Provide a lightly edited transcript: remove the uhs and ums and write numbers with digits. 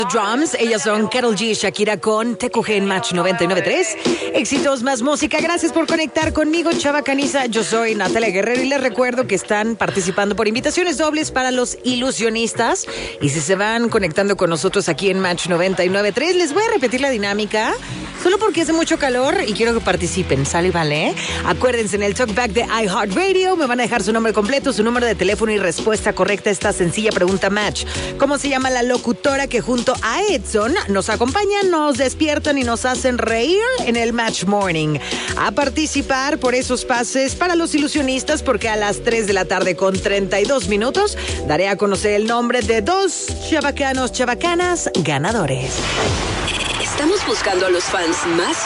Drums, ellas son Karol G y Shakira con TQG en Match 99.3. Éxitos más música. Gracias por conectar conmigo, Chava Caniza. Yo soy Natalia Guerrero y les recuerdo que están participando por invitaciones dobles para los ilusionistas. Y si se van conectando con nosotros aquí en Match 99.3, les voy a repetir la dinámica. Solo porque hace mucho calor y quiero que participen, ¿sale y vale? Acuérdense, en el talkback de iHeartRadio me van a dejar su nombre completo, su número de teléfono y respuesta correcta a esta sencilla pregunta Match. ¿Cómo se llama la locutora que junto a Edson nos acompañan, nos despiertan y nos hacen reír en el Match Morning? A participar por esos pases para los ilusionistas, porque a las 3 de la tarde con 32 minutos daré a conocer el nombre de 2 chavacanos, chavacanas ganadores. Estamos buscando a los fans más